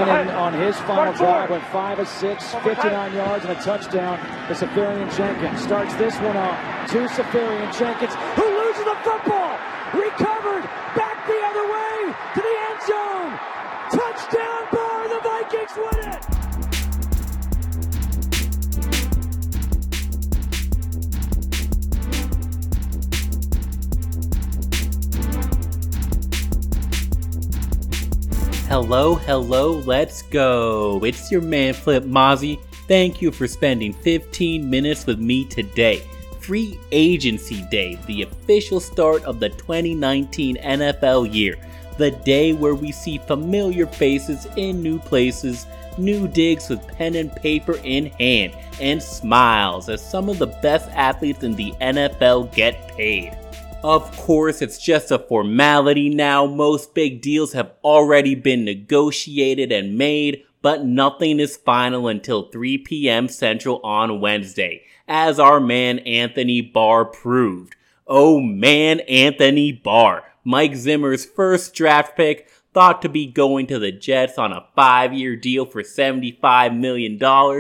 Brennan on his final drive went 5 of 6, 59 yards and a touchdown to Seferian-Jenkins. Starts this one off to Seferian-Jenkins, who loses the football. Recovered, back the other way to the end zone. Touchdown Bar, the Vikings win it. Hello, let's go. It's your man Flip Mozzie. Thank you for spending 15 minutes with me today. Free Agency Day, the official start of the 2019 NFL year. The day where we see familiar faces in new places, new digs with pen and paper in hand, and smiles as some of the best athletes in the NFL get paid. Of course, it's just a formality now. Most big deals have already been negotiated and made, but nothing is final until 3 p.m. Central on Wednesday, as our man Anthony Barr proved. Oh man, Anthony Barr, Mike Zimmer's first draft pick, thought to be going to the Jets on a 5-year deal for $75 million.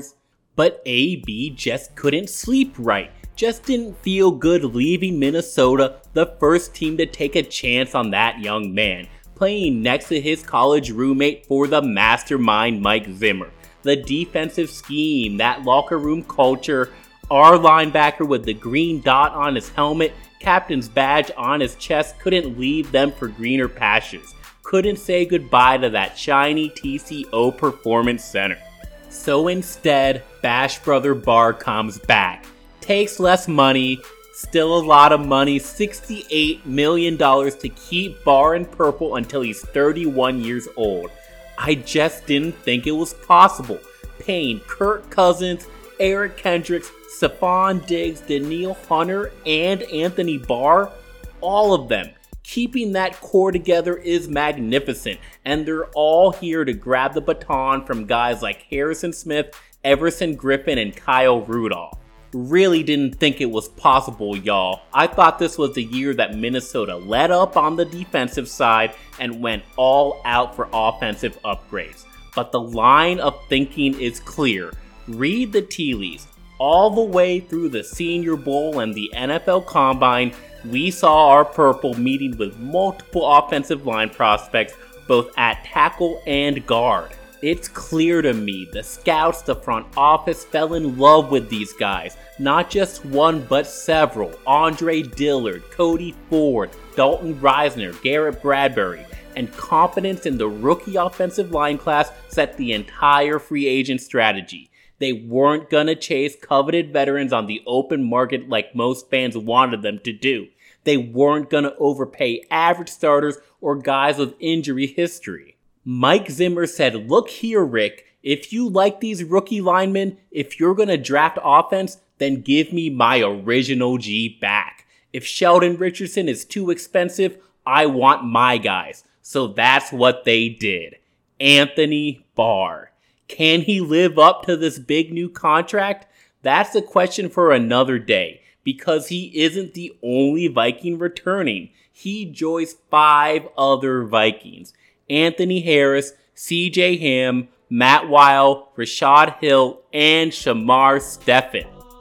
But AB just couldn't sleep right. Just didn't feel good leaving Minnesota, the first team to take a chance on that young man, playing next to his college roommate for the mastermind Mike Zimmer. The defensive scheme, that locker room culture, our linebacker with the green dot on his helmet, captain's badge on his chest, couldn't leave them for greener pastures. Couldn't say goodbye to that shiny TCO Performance Center. So instead, Bash Brother Barr comes back. Takes less money, still a lot of money, $68 million to keep Barr in purple until he's 31 years old. I just didn't think it was possible. Paying Kirk Cousins, Eric Kendricks, Stephon Diggs, Danielle Hunter, and Anthony Barr, all of them. Keeping that core together is magnificent, and they're all here to grab the baton from guys like Harrison Smith, Everson Griffin, and Kyle Rudolph. Really didn't think it was possible, y'all. I thought this was the year that Minnesota let up on the defensive side and went all out for offensive upgrades. But the line of thinking is clear. Read the tea leaves. All the way through the Senior Bowl and the NFL Combine, we saw our purple meeting with multiple offensive line prospects, both at tackle and guard. It's clear to me the scouts, the front office fell in love with these guys. Not just one, but several. Andre Dillard, Cody Ford, Dalton Reisner, Garrett Bradbury. And confidence in the rookie offensive line class set the entire free agent strategy. They weren't gonna chase coveted veterans on the open market like most fans wanted them to do. They weren't gonna overpay average starters or guys with injury history. Mike Zimmer said, look here, Rick, if you like these rookie linemen, if you're going to draft offense, then give me my original G back. If Sheldon Richardson is too expensive, I want my guys. So that's what they did. Anthony Barr. Can he live up to this big new contract? That's a question for another day, because he isn't the only Viking returning. He joins 5 other Vikings. Anthony Harris, CJ Ham, Matt Weil, Rashad Hill, and Shamar Stephen.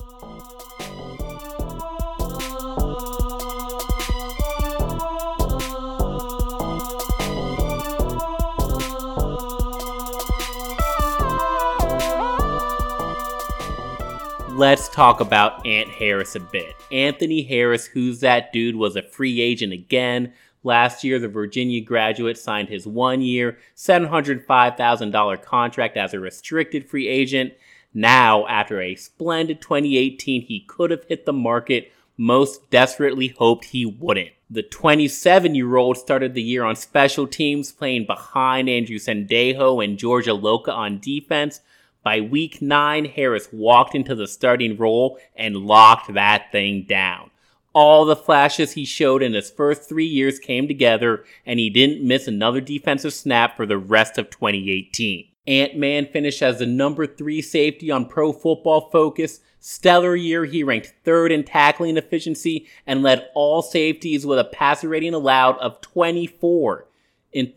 Let's talk about Ant Harris a bit. Anthony Harris, who's that dude, was a free agent again. Last year, the Virginia graduate signed his 1-year, $705,000 contract as a restricted free agent. Now, after a splendid 2018, he could have hit the market. Most desperately hoped he wouldn't. The 27-year-old started the year on special teams, playing behind Andrew Sendejo and Georgia Loca on defense. By week 9, Harris walked into the starting role and locked that thing down. All the flashes he showed in his first 3 years came together, and he didn't miss another defensive snap for the rest of 2018. Ant-Man finished as the number 3 safety on Pro Football Focus. Stellar year, he ranked 3rd in tackling efficiency and led all safeties with a passer rating allowed of 24. In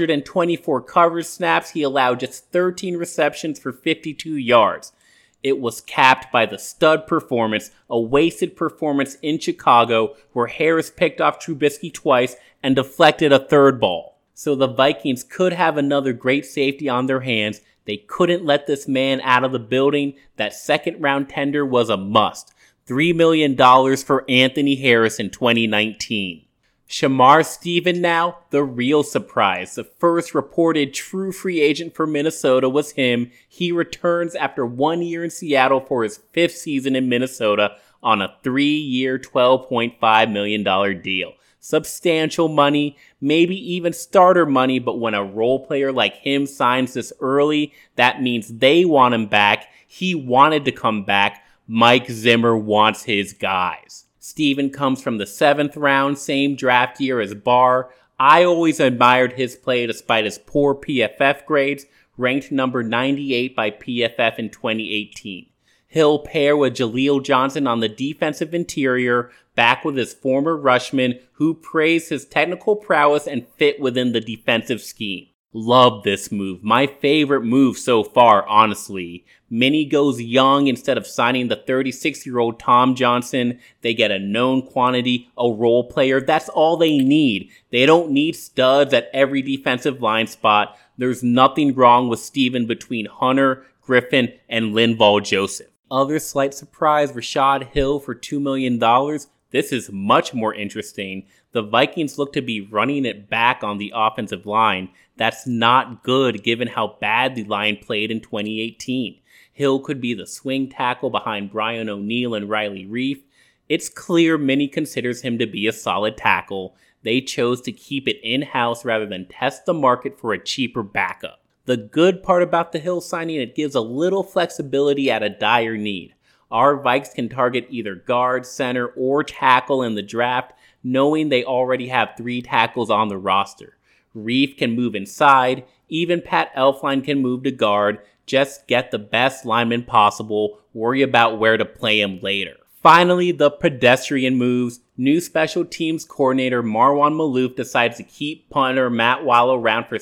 324 coverage snaps, he allowed just 13 receptions for 52 yards. It was capped by the stud performance, a wasted performance in Chicago, where Harris picked off Trubisky twice and deflected a third ball. So the Vikings could have another great safety on their hands. They couldn't let this man out of the building. That second-round tender was a must. $3 million for Anthony Harris in 2019. Shamar Stephen now, the real surprise. The first reported true free agent for Minnesota was him. He returns after 1 year in Seattle for his 5th season in Minnesota on a 3-year, $12.5 million deal. Substantial money, maybe even starter money, but when a role player like him signs this early, that means they want him back. He wanted to come back. Mike Zimmer wants his guys. Steven comes from the 7th round, same draft year as Barr. I always admired his play despite his poor PFF grades, ranked number 98 by PFF in 2018. He'll pair with Jaleel Johnson on the defensive interior, back with his former rushman, who praised his technical prowess and fit within the defensive scheme. Love this move. My favorite move so far, honestly. Minnie goes young instead of signing the 36-year-old Tom Johnson. They get a known quantity, a role player. That's all they need. They don't need studs at every defensive line spot. There's nothing wrong with Steven between Hunter, Griffin, and Linval Joseph. Other slight surprise, Rashad Hill for $2 million. This is much more interesting. The Vikings look to be running it back on the offensive line. That's not good given how bad the line played in 2018. Hill could be the swing tackle behind Brian O'Neill and Riley Reiff. It's clear Minnie considers him to be a solid tackle. They chose to keep it in-house rather than test the market for a cheaper backup. The good part about the Hill signing, it gives a little flexibility at a dire need. Our Vikes can target either guard, center, or tackle in the draft, knowing they already have 3 tackles on the roster. Reiff can move inside, even Pat Elflein can move to guard. Just get the best lineman possible, worry about where to play him later. Finally, the pedestrian moves. New special teams coordinator Marwan Maalouf decides to keep punter Matt Wile around for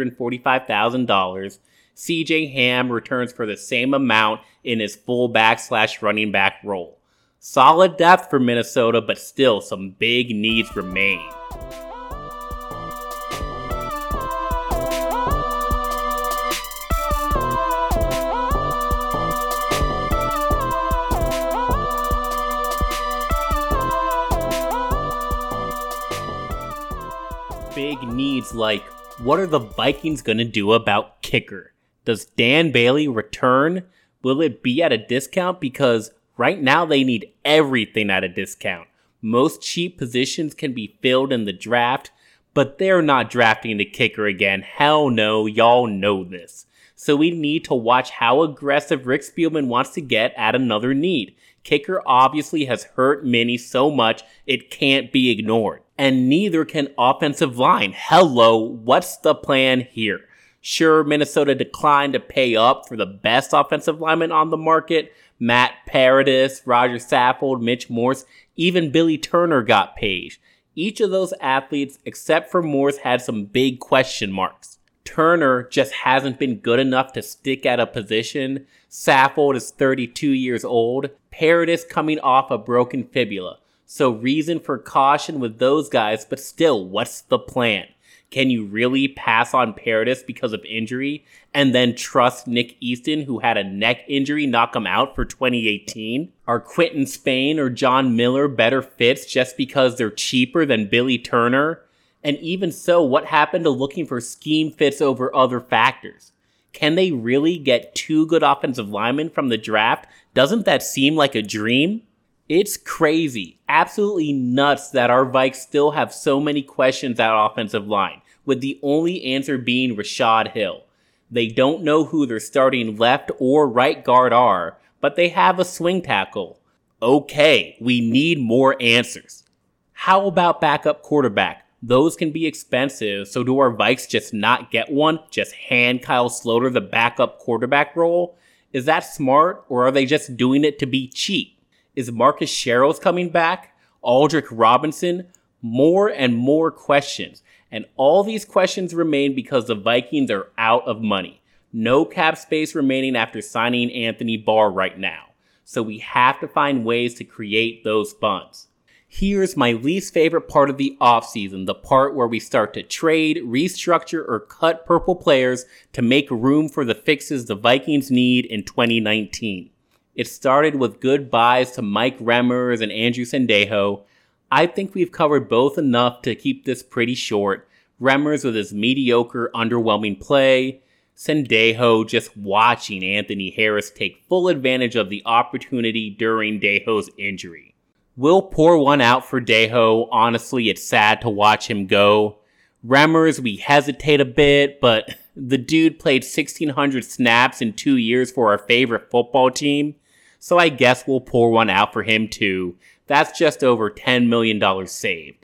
$645,000. CJ Ham returns for the same amount in his fullback/running back role. Solid depth for Minnesota, but still some big needs remain. Big needs like, what are the Vikings going to do about kicker? Does Dan Bailey return? Will it be at a discount? Because right now they need everything at a discount. Most cheap positions can be filled in the draft, but they're not drafting the kicker again. Hell no, y'all know this. So we need to watch how aggressive Rick Spielman wants to get at another need. Kicker obviously has hurt Minnie so much it can't be ignored. And neither can offensive line. Hello, what's the plan here? Sure, Minnesota declined to pay up for the best offensive lineman on the market. Matt Paradis, Roger Saffold, Mitch Morse, even Billy Turner got paid. Each of those athletes, except for Morse, had some big question marks. Turner just hasn't been good enough to stick at a position. Saffold is 32 years old. Paradis coming off a broken fibula. So reason for caution with those guys, but still, what's the plan? Can you really pass on Paradis because of injury and then trust Nick Easton, who had a neck injury, knock him out for 2018? Are Quentin Spain or John Miller better fits just because they're cheaper than Billy Turner? And even so, what happened to looking for scheme fits over other factors? Can they really get 2 good offensive linemen from the draft? Doesn't that seem like a dream? It's crazy, absolutely nuts that our Vikes still have so many questions at offensive line, with the only answer being Rashad Hill. They don't know who their starting left or right guard are, but they have a swing tackle. Okay, we need more answers. How about backup quarterback? Those can be expensive, so do our Vikes just not get one? Just hand Kyle Sloter the backup quarterback role? Is that smart, or are they just doing it to be cheap? Is Marcus Sherrills coming back? Aldrick Robinson? More and more questions. And all these questions remain because the Vikings are out of money. No cap space remaining after signing Anthony Barr right now. So we have to find ways to create those funds. Here's my least favorite part of the offseason, the part where we start to trade, restructure, or cut purple players to make room for the fixes the Vikings need in 2019. It started with good buys to Mike Remmers and Andrew Sendejo. I think we've covered both enough to keep this pretty short. Remmers with his mediocre, underwhelming play. Sendejo just watching Anthony Harris take full advantage of the opportunity during Dejo's injury. We'll pour one out for Dejo. Honestly, it's sad to watch him go. Remmers, we hesitate a bit, but the dude played 1,600 snaps in 2 years for our favorite football team, so I guess we'll pour one out for him too. That's just over $10 million saved.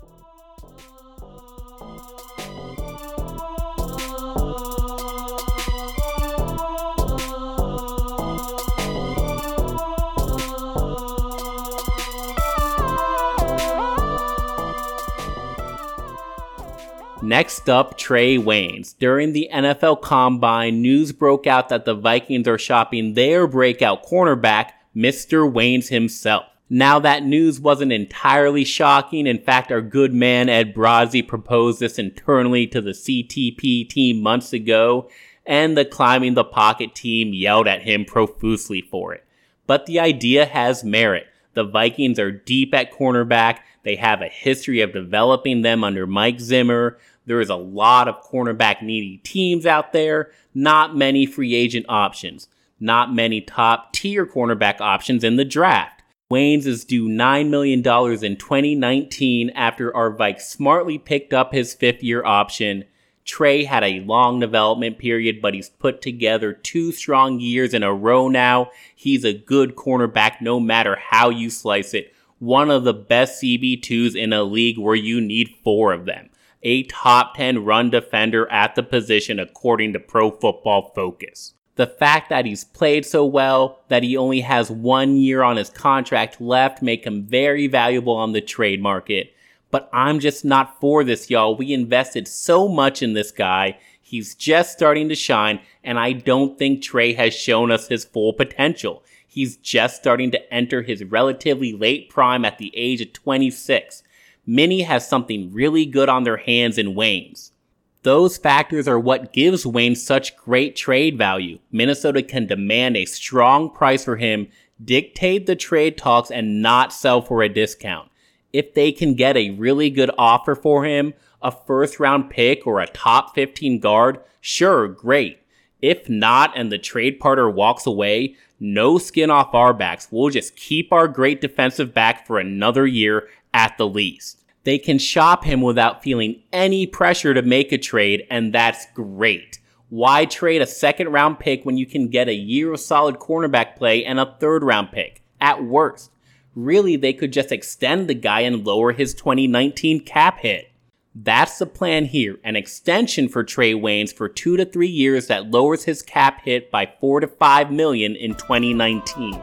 Next up, Trae Waynes. During the NFL Combine, news broke out that the Vikings are shopping their breakout cornerback, Mr. Waynes himself. Now that news wasn't entirely shocking. In fact, our good man Ed Brazzi proposed this internally to the CTP team months ago, and the Climbing the Pocket team yelled at him profusely for it. But the idea has merit. The Vikings are deep at cornerback. They have a history of developing them under Mike Zimmer. There is a lot of cornerback needy teams out there, not many free agent options, not many top tier cornerback options in the draft. Waynes is due $9 million in 2019 after our Vikes smartly picked up his 5th-year option. Trae had a long development period, but he's put together 2 strong years in a row now. He's a good cornerback no matter how you slice it. One of the best CB2s in a league where you need 4 of them. A top 10 run defender at the position according to Pro Football Focus. The fact that he's played so well, that he only has 1 year on his contract left, make him very valuable on the trade market. But I'm just not for this, y'all. We invested so much in this guy. He's just starting to shine, and I don't think Trae has shown us his full potential. He's just starting to enter his relatively late prime at the age of 26. Minnie has something really good on their hands in Waynes. Those factors are what gives Waynes such great trade value. Minnesota can demand a strong price for him, dictate the trade talks, and not sell for a discount. If they can get a really good offer for him, a first-round pick or a top 15 guard, sure, great. If not, and the trade partner walks away, no skin off our backs. We'll just keep our great defensive back for another year at the least. They can shop him without feeling any pressure to make a trade, and that's great. Why trade a 2nd-round pick when you can get a year of solid cornerback play and a 3rd-round pick, at worst? Really, they could just extend the guy and lower his 2019 cap hit. That's the plan here, an extension for Trae Waynes for 2 to 3 years that lowers his cap hit by $4 to $5 million in 2019.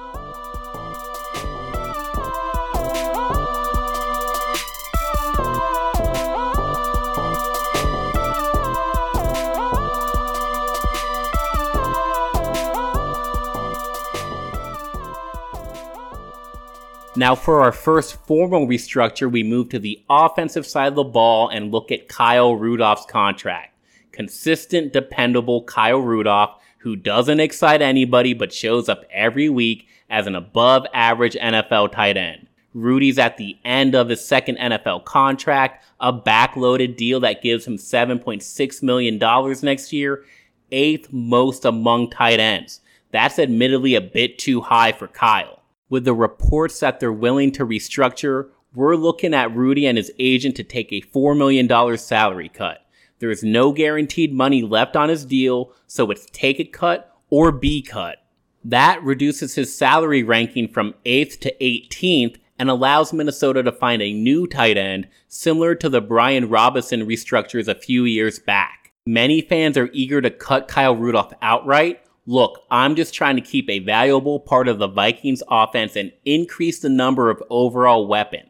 Now for our first formal restructure, we move to the offensive side of the ball and look at Kyle Rudolph's contract. Consistent, dependable Kyle Rudolph, who doesn't excite anybody but shows up every week as an above-average NFL tight end. Rudy's at the end of his 2nd NFL contract, a backloaded deal that gives him $7.6 million next year, 8th most among tight ends. That's admittedly a bit too high for Kyle. With the reports that they're willing to restructure, we're looking at Rudy and his agent to take a $4 million salary cut. There is no guaranteed money left on his deal, so it's take a cut or be cut. That reduces his salary ranking from 8th to 18th and allows Minnesota to find a new tight end similar to the Brian Robinson restructures a few years back. Many fans are eager to cut Kyle Rudolph outright. Look, I'm just trying to keep a valuable part of the Vikings offense and increase the number of overall weapons.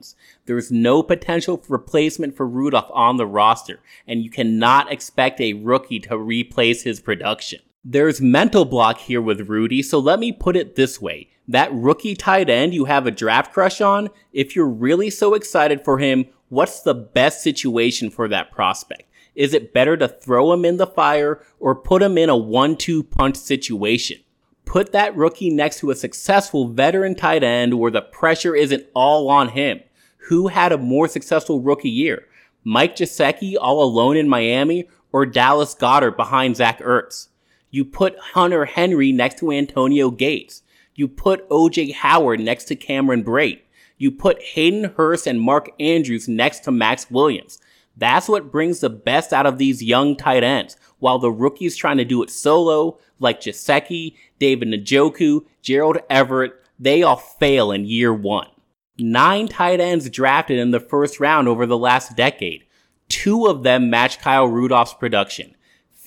There's no potential replacement for Rudolph on the roster, and you cannot expect a rookie to replace his production. There's mental block here with Rudy, so let me put it this way. That rookie tight end you have a draft crush on, if you're really so excited for him, what's the best situation for that prospect? Is it better to throw him in the fire or put him in a 1-2 punch situation? Put that rookie next to a successful veteran tight end where the pressure isn't all on him. Who had a more successful rookie year? Mike Gesicki all alone in Miami or Dallas Goedert behind Zach Ertz? You put Hunter Henry next to Antonio Gates. You put O.J. Howard next to Cameron Brate. You put Hayden Hurst and Mark Andrews next to Max Williams. That's what brings the best out of these young tight ends, while the rookies trying to do it solo, like Gesicki, David Njoku, Gerald Everett, they all fail in year one. 9 tight ends drafted in the first round over the last decade. 2 of them match Kyle Rudolph's production.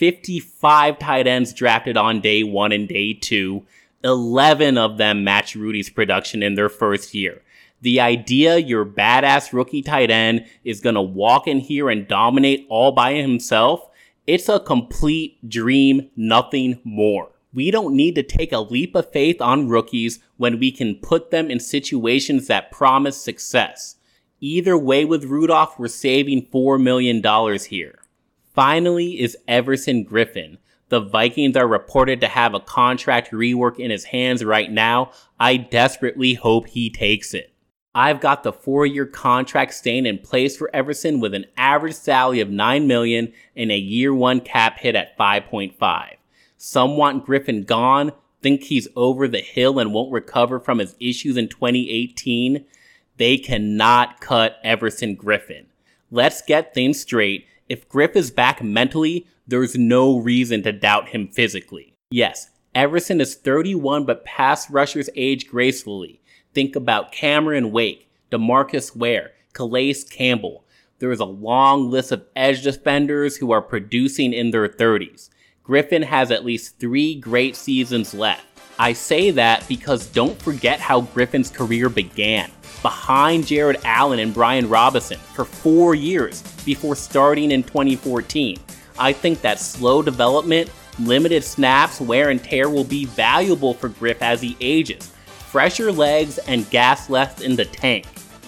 55 tight ends drafted on day 1 and day 2. 11 of them match Rudy's production in their first year. The idea your badass rookie tight end is gonna walk in here and dominate all by himself, it's a complete dream, nothing more. We don't need to take a leap of faith on rookies when we can put them in situations that promise success. Either way with Rudolph, we're saving $4 million here. Finally is Everson Griffen. The Vikings are reported to have a contract rework in his hands right now. I desperately hope he takes it. I've got the 4-year contract staying in place for Everson with an average salary of $9 million and a year 1 cap hit at 5.5. Some want Griffen gone, think he's over the hill and won't recover from his issues in 2018. They cannot cut Everson Griffen. Let's get things straight. If Griff is back mentally, there's no reason to doubt him physically. Yes, Everson is 31, but pass rushers age gracefully. Think about Cameron Wake, DeMarcus Ware, Calais Campbell. There is a long list of edge defenders who are producing in their 30s. Griffen has at least 3 great seasons left. I say that because don't forget how Griffen's career began. Behind Jared Allen and Brian Robinson for 4 years before starting in 2014. I think that slow development, limited snaps, wear and tear will be valuable for Griff as he ages. Fresher legs and gas left in the tank.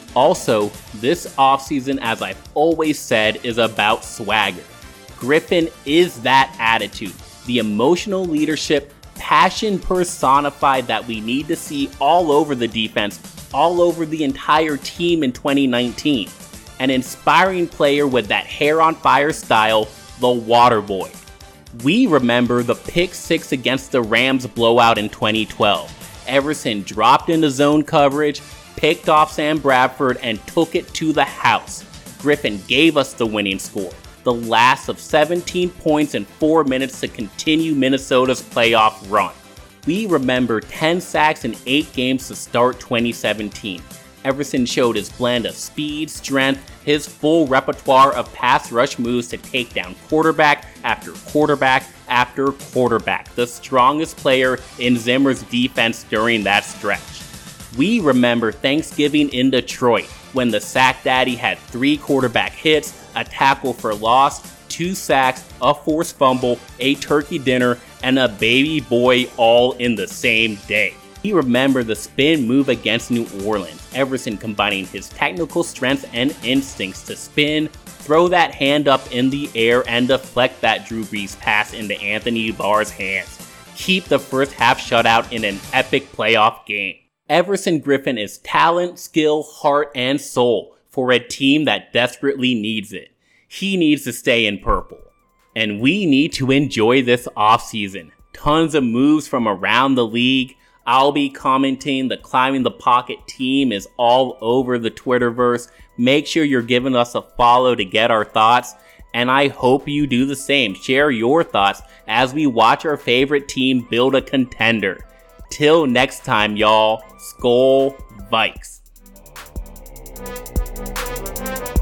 Also, this offseason, as I've always said, is about swagger. Griffen is that attitude, the emotional leadership, passion personified that we need to see all over the defense, all over the entire team in 2019. An inspiring player with that hair on fire style, the water boy. We remember the pick 6 against the Rams blowout in 2012. Everson dropped into zone coverage, picked off Sam Bradford, and took it to the house. Griffen gave us the winning score, the last of 17 points in 4 minutes to continue Minnesota's playoff run. We remember 10 sacks in 8 games to start 2017. Everson showed his blend of speed, strength, his full repertoire of pass rush moves to take down quarterback after quarterback after quarterback, the strongest player in Zimmer's defense during that stretch. We remember Thanksgiving in Detroit, when the sack daddy had 3 quarterback hits, a tackle for loss, 2 sacks, a forced fumble, a turkey dinner, and a baby boy all in the same day. We remember the spin move against New Orleans, Everson combining his technical strengths and instincts to spin, throw that hand up in the air, and deflect that Drew Brees pass into Anthony Barr's hands. Keep the first half shutout in an epic playoff game. Everson Griffen is talent, skill, heart, and soul for a team that desperately needs it. He needs to stay in purple. And we need to enjoy this offseason. Tons of moves from around the league. I'll be commenting. The Climbing the Pocket team is all over the Twitterverse. Make sure you're giving us a follow to get our thoughts. And I hope you do the same. Share your thoughts as we watch our favorite team build a contender. Till next time, y'all. Skol Vikes.